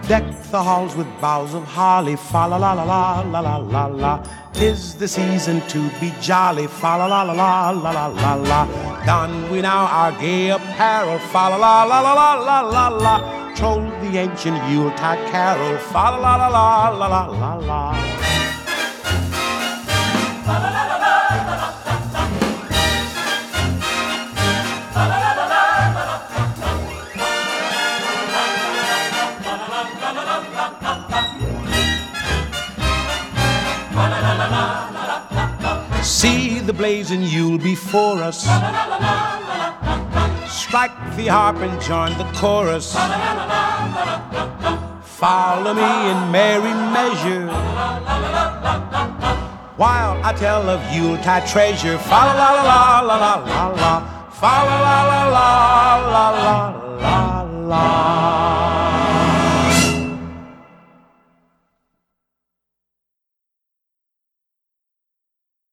Deck the halls with boughs of holly, fa la la la la la la la la. 'Tis the season to be jolly, fa la la la la la la la la. Don we now our gay apparel, fa la la la la la la la la. Troll the ancient Yuletide carol, fa la la la la la la la la. See the blazing Yule before us. Strike the harp and join the chorus. Follow me in merry measure while I tell of Yuletide treasure. Fa la la la la la la la. Fa la la la la la la la la.